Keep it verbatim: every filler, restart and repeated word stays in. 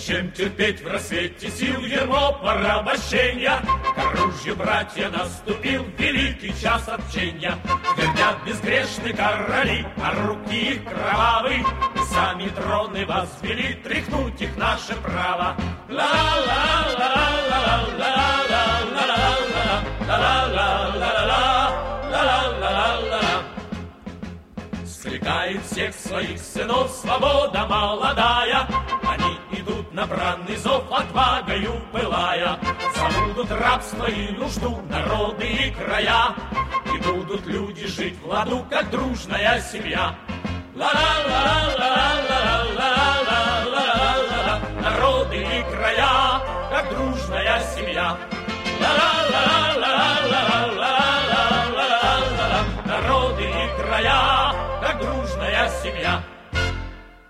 Зачем терпеть в рассвете сил ермо порабощения? К оружию, братья, наступил великий час общения. Твердят безгрешны короли, а руки их кровавы, и сами троны возвели, тряхнуть их наше право. Скликает всех своих сынов свобода молодая, они идут на бранный зов, отвагою пылая. Забудут рабство и нужду, народы и края, и будут люди жить в ладу, как дружная семья. Ла-ла-ла-ла-ла-ла-ла-ла-ла-ла-ла-ла, народы и края, как дружная семья. Ла-ла-ла-ла-ла-ла-ла-ла-ла-ла, народы и края, как дружная семья.